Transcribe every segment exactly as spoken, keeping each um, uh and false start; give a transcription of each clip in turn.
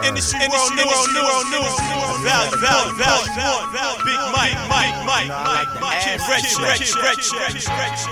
Industry world news, value, value, value, Big Mike, Mike, Mike, Mike, Mike, Kid Rich, Rich, Rich, Rich,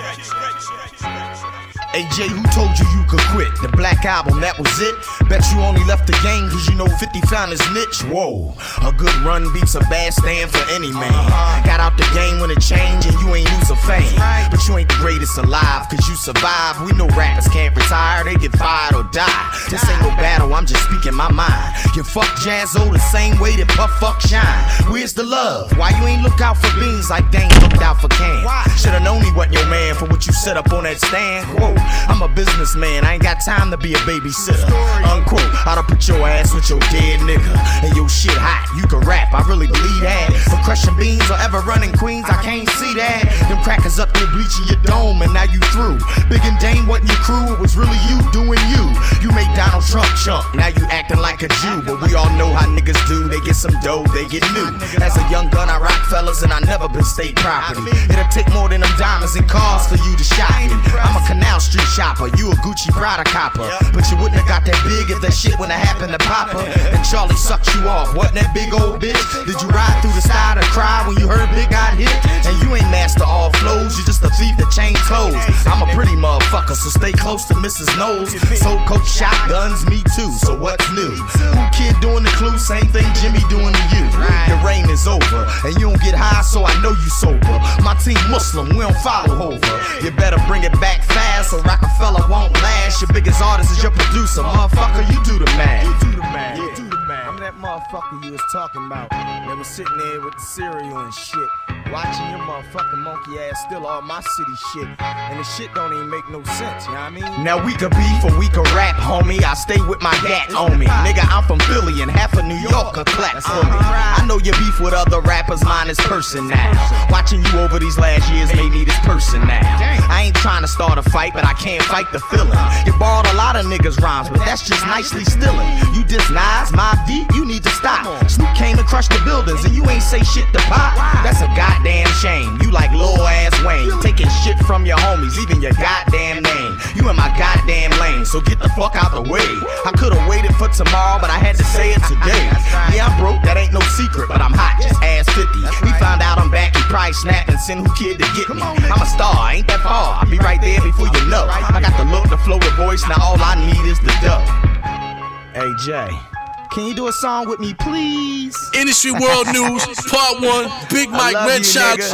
A J, who told you you could quit? The Black Album, that was it? Bet you only left the game cause you know fifty found his niche. Whoa, a good run beats a bad stand for any man. Got out the game when it changed and you ain't lose a fame. But you ain't the greatest alive cause you survive. We know rappers can't retire, they get fired or die. This ain't no battle, I'm just speaking my mind. You fuck Jaz-O the same way that Puff fuck Shine. Where's the love? Why you ain't look out for beans like Dane looked out for Cam? Should've known he wasn't your man for what you set up on that stand. Whoa, I'm a businessman, I ain't got time to be a babysitter. Unquote, I done put your ass with your dead nigga. And your shit hot, you can rap, I really believe that. But crushing beans or ever running Queens, I can't see that. Them crackers up there bleaching your dome and now you through. Big and Dane wasn't your crew, it was really you doing you. You made Donald Trump chump, now you acting like a Jew. But we all know how niggas do, they get some dough, they get new. As a young gun, I rock fellas and I never been state property. It'll take more than them diamonds and cars for you to shop me. I'm a Canal Street shopper, you a Gucci Prada copper. But you wouldn't have got that big if that shit wouldn't have happened to Papa. And Charlie sucked you off, wasn't that big old bitch? Did you ride through the sky to cry when you heard Big got hit? And you ain't master all flows, you just a thief that changed clothes. I'm a pretty motherfucker, so stay close to Missus Knowles. So coach shotguns, me too, so what's new? Who kid doing the clue, same thing Jimmy doing to you. The rain is over, and you don't get high, so I know you sober. My team Muslim, we don't follow over. You better bring it back fast, or Rockefeller won't last. Your biggest artist is your producer, motherfucker, you do the math. You do the math, you do the math. I'm that motherfucker you was talking about. They was sitting there with the cereal and shit, watching your motherfucking monkey ass steal all my city shit. And the shit don't even make no sense, you know what I mean? Now we could beef or we could rap, homie. I stay with my gat on me. Nigga, I'm from Philly and half of New York a clap for me. I know you beef with other rappers, mine is person now. Watching you over these last years made me this person now. I ain't trying to start a fight, but I can't fight the feeling. You borrowed a lot of niggas' rhymes, but that's just nicely stealing. You diss Nas, Mobb Deep, you need to stop. Snoop came to crush the buildings and you ain't say shit to Pop. That's a goddamn shame. You like Lil ass Wayne, taking shit from your homies, even your goddamn name. You in my goddamn lane, so get the fuck out the way. I could've waited for tomorrow, but I had to say it today. Yeah, I'm broke, that ain't no secret, but I'm hot, just ass fifty. He found out I'm back, he probably snap and send who kid to get me. I'm a star, ain't that far, I'll be right there before you know. I got the look, the flow, the voice, now all I need is the dough. Hey Jay, can you do a song with me, please? Industry world news, part one, Big Mike, Red Child.